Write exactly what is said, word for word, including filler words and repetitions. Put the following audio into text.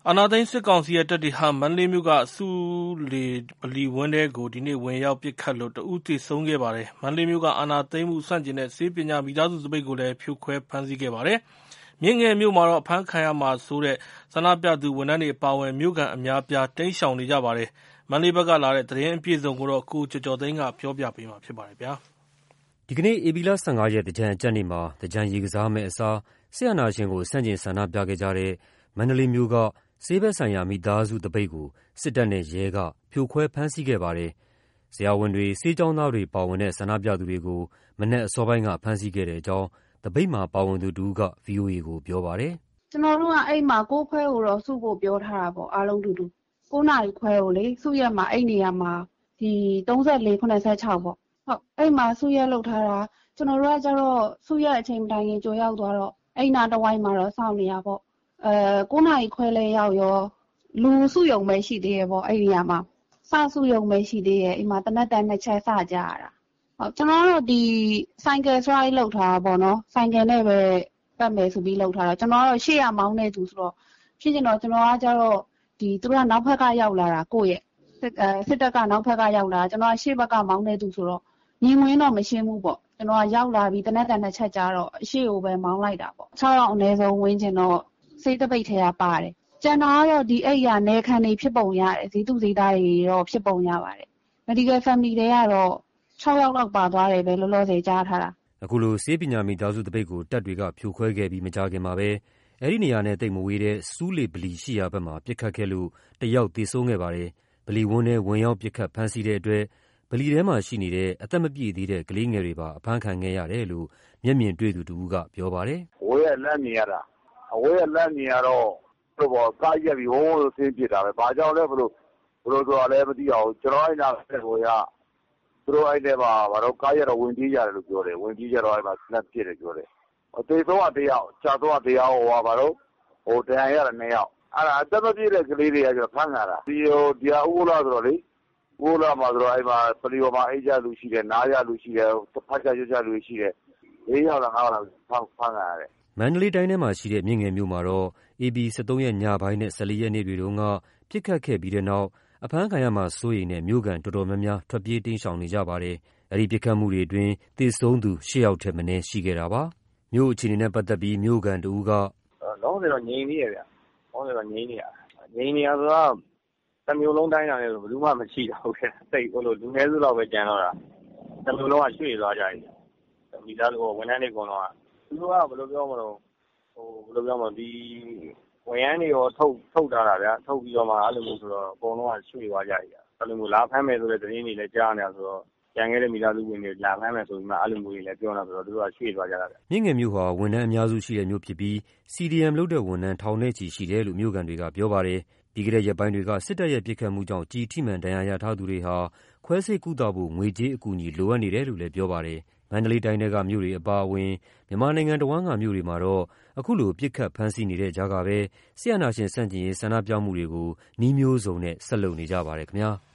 အာဏာသိမ်းစစ်ကောင်စီရဲ့တပ်တွေဟာမန္တလေးမြို့ကဆူးလေဗလီဝင်းထဲကိုဒီနေ့ဝင်ရောက်ပစ်ခတ်လို့တဦးသေဆုံးခဲ့ပါတယ်။မန္တလေးမြို့ကအာဏာသိမ်းမှုဆန့်ကျင်တဲ့ဆေးပညာမိသားစုသပိတ်ကိုလည်းဖြိုခွဲဖမ်းဆီးခဲ့ပါတယ်။မြင်းငယ်မြို့မှာတော့အဖမ်းခံရမှာဆိုတဲ့ဆန္ဒပြသူဝန်ထမ်းတွေအပါအဝင်မြို့ခံအများအပြားတိမ်းရှောင်နေကြပါတယ်။မန္တလေးဘက်ကလာတဲ့သတင်းအပြည့်အစုံကိုတော့ကိုကျော်ကျော်သိန်းကပြောပြပေးမှာဖြစ်ပါတယ်ဗျာ။ဒီကနေ့ဧပြီလ၁၅ရက်သင်္ကြန်အကြတ်နေ့မှာသင်္ကြန်ရေကစားမယ့်အစားဆရာနာရှင်ကိုဆန့်ကျင်ဆန္ဒပြခဲ့ကြတဲ့မန္တလေးမြို့ကဆေးဘက်ဆိုင်ရာမိသားစုတပိတ်ကိုစစ်တပ်နဲ့ရဲကဖြိုခွဲဖမ်းဆီးခဲ့ပါတယ်။ဆရာဝန်တွေဆေးကျောင်းသားတွေပါဝင်တဲ့ဆန္ဒပြသူတွေကိုမနက်အစောပိုင်းကဖမ်းဆီးခဲ့တဲ့အကြောင်းတပိတ်မှာပါဝင်သူတဦးက ဗွီအိုအေ ကိုပြောပါတယ်။“ကျွန်တော်တို့ကအဲ့မှာကိုးခွဲကိုတော့စုဖို့ပြောထားတာပေါ့အားလုံးတူတူ။ကိုးနာရီခွဲကိုလေစုရက်မှာအဲ့နေရာမှာဒီ၃၄ ၇၆ပေါ့။ဟုတ်အဲ့မှာစုရက်လုပ်ထားတာကျွန်တော်တို့ကကျတော့စုရက်အချိန်မတိုင်ခင်ကြိုရောက်သွားတော့အဲ့နာတဝိုင်းမှာတော့စောင့်နေရပေါ့။အဲကိုးနာရီခွဲလဲရောက်ရောလူစုယုံပဲရှိသေးရဲ့ပေါ့အဲ့ဒီနေရာမှာစစုယုံပဲရှိသေးရဲ့အိမ်မှာတနက်တန်းနှစ်ချက်စကြရတာဟုတ်ကျွန်တော်တို့ဒီဆိုင်ကယ် strike လောက်ထားတာပေါ့နော်ဆိုင်ကယ်နဲ့ပဲပတ်မယ်ဆိုပြီးလောက်ထားတာကျွန်တော်တို့ရှေ့ရမောင်းနေသူဆိုတော့ဖြစ်ချင်တော့ကျွန်တော်ကကျတော့ဒီသူတို့ကနောက်ဘက်ကရောက်လာတာကိုယ့်ရဲ့စစ်အဲစစ်တပ်ကနောက်ဘက်ကရောက်လာကျွန်တော်ကရှေ့ဘက်ကမောင်းနေသူဆိုတော့မြင်ဝင်တော့မရှင်းဘူးပေါ့ကျွန်တော်ကရောက်လာပြီးတနက်တန်းနှစ်ချက်ကြတော့အရှိကိုပဲမောင်းလိုက်တာပေါ့၆ရောက်အနည်းဆုံးဝင်းချင်တော့ဆေးတပိတ်ထဲကပါတယ်ကျန်တာကတော့ဒီအိတ်ရနေခံနေဖြစ်ပုံရတယ်ဈေးသူဈေးသားတွေတော့ဖြစ်ပုံရပါတယ် medical family တွေကတော့၆ယောက်လောက်ပါသွားတယ်ပဲလောလောဆယ်ကြားထားတာအခုလိုဆေးပညာမိသားစုတပိတ်ကိုတပ်တွေကဖြိုခွဲခဲ့ပြီးမကြခင်မှာပဲအဲ့ဒီနေရာနဲ့တိတ်မဝေးတဲ့စူးလေဗလီရှိရာဘက်မှာပြစ်ခတ်ခဲ့လို့တယောက်သေဆုံးခဲ့ပါတယ်ဗလီဝန်းထဲဝင်ရောက်ပြစ်ခတ်ဖမ်းဆီးတဲ့အတွက်ဗလီထဲမှာရှိနေတဲ့အသက်မပြည့်သေးတဲ့ကလေးငယ်တွေပါအဖမ်းခံခဲ့ရတယ်လို့မျက်မြင်တွေ့သူတဦးကပြောပါတယ်ဝေးရလမ်းမြင်ရတာအဝေးရလမ်းမြင်ရတော့တို့ဘောကားရက်ပြီးဟိုးလို့ဆင်းပြတာပဲဘာကြောင့်လဲဘလို့ဘလို့ဆိုတာလည်းမသိအောင်ကျွန်တော်အဲ့နာဆက်ကိုရသူတို့အဲ့ထဲမှာဘာလို့ကားရက်တော့ဝင်ပြေးရတယ်လို့ပြောတယ်ဝင်ပြေးကြတော့အဲ့မှာစနက်ပြစ်တယ်ပြောတယ်အသေးဆုံးကတယောက်ကြာဆုံးကတယောက်ဟိုဘာလို့ဟိုတရားရတယ်နှစ်ယောက်အဲ့ဒါအသက်မပြည့်တဲ့ကလေးတွေကကျဖမ်းလာတာဒီဟိုဒီအဦးလားဆိုတော့လေဦးလားမှာဆိုတော့အဲ့မှာပလီယောမှာအိတ်ကြလူရှိတယ်နားရလူရှိတယ်ဖတ်ကြရွတ်ကြလူရှိတယ်လေးယောက်လားငါးယောက်လားဖမ်းဖမ်းလာတယ်မန္တလေးတိုင်းထဲမှာရှိတဲ့မြင့်ငယ်မြို့မှာတော့ဧပြီ၁၃ရက်ညပိုင်းနဲ့၁၄ရက်နေ့တွေတုန်းကပြစ်ခတ်ခဲ့ပြီးတဲ့နောက်အဖမ်းခံရမှာစိုးရိမ်တဲ့မြို့ကန်တော်တော်များများထွက်ပြေးတိမ်းရှောင်နေကြပါတယ်။အဲဒီပြစ်ခတ်မှုတွေအတွင်းသေဆုံးသူ၈ယောက်ထက်မနည်းရှိခဲ့တာပါ။မြို့အခြေအနေနဲ့ပတ်သက်ပြီးမြို့ကန်တဦးကလုံးဝတော့ငြိမ်နေရဗျ။လုံးဝတော့ငြိမ်နေရ။ငြိမ်နေရဆိုတော့တစ်မျိုးလုံးတိုင်းတာလည်းဘယ်သူမှမရှိတော့ဘူး။စိတ်ဟိုလိုလူငယ်စုလောက်ပဲကြံတော့တာ။တစ်မျိုးလုံးကရွှေ့သွားကြပြီ။မိသားစုဝန်ထမ်းတွေကတော့သူတို့ကဘယ်လိုပြောမလို့ဟိုဘယ်လိုပြောမလဲဒီဝန်ရမ်းတွေရောထုတ်ထုတ်ထားတာဗျာထုတ်ပြီးတော့မှအဲ့လိုမျိုးဆိုတော့အကုန်လုံးကရွှေ့သွားကြပြီအဲ့လိုမျိုးလာဖမ်းမယ်ဆိုတဲ့သတင်းတွေလည်းကြားနေတာဆိုတော့ကြံခဲ့တဲ့မိသားစုဝင်တွေလာဖမ်းမယ်ဆိုပြီးမှအဲ့လိုမျိုးတွေလည်းပြောနေတာဆိုတော့သူတို့ကရွှေ့သွားကြတာဗျမြင့်ငယ်မြို့ဟာဝန်ထမ်းအများစုရှိတဲ့မြို့ဖြစ်ပြီး စီ ဒီ အမ် လုပ်တဲ့ဝန်ထမ်းထောင်နဲ့ချီရှိတယ်လို့မြို့ကန်တွေကပြောပါတယ်ပြီးခဲ့တဲ့ရက်ပိုင်းတွေကစစ်တပ်ရဲ့ပြစ်ခတ်မှုကြောင့်ကြီးထိမှန်ဒဏ်ရာရထားသူတွေဟာခွဲစိတ်ကုသဖို့ငွေကြေးအကူအညီလိုအပ်နေတယ်လို့လည်းပြောပါတယ်မန္တလေးတိုင်းကမြို့တွေအပါအဝင်မြန်မာနိုင်ငံတဝန်းကမြို့တွေမှာတော့အခုလိုပြစ်ခတ်ဖမ်းဆီးနေတဲ့ကြားကပဲဆရာနာရှင်စန့်ကျင်ရေးဆန္ဒပြမှုတွေကိုနှီးမျိုးစုံနဲ့ဆက်လုပ်နေကြပါတယ်ခင်ဗျာ။